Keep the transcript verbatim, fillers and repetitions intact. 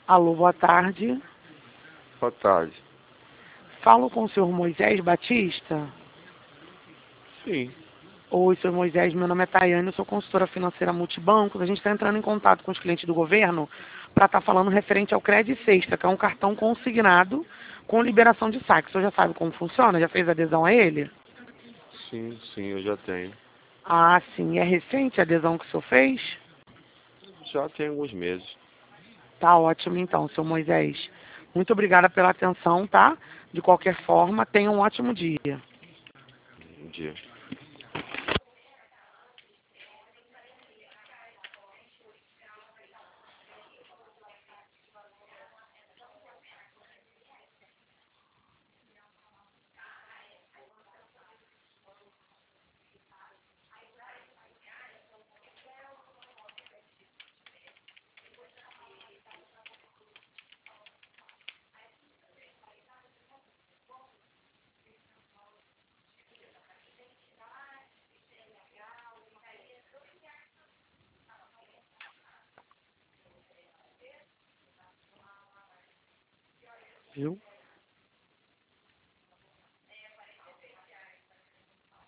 Alô, boa tarde. Boa tarde. Falo com o senhor Moisés Batista? Sim. Oi, senhor Moisés, meu nome é Tayane, eu sou consultora financeira Multibancos. A gente está entrando em contato com os clientes do governo para estar falando referente ao Credit Sexta, que é um cartão consignado com liberação de saque. O senhor já sabe como funciona? Já fez adesão a ele? Sim, sim, eu já tenho. Ah, sim. É recente a adesão que o senhor fez? Já tem alguns meses. Tá ótimo então, senhor Moisés. Muito obrigada pela atenção, tá? De qualquer forma, tenha um ótimo dia. Um dia. Viu?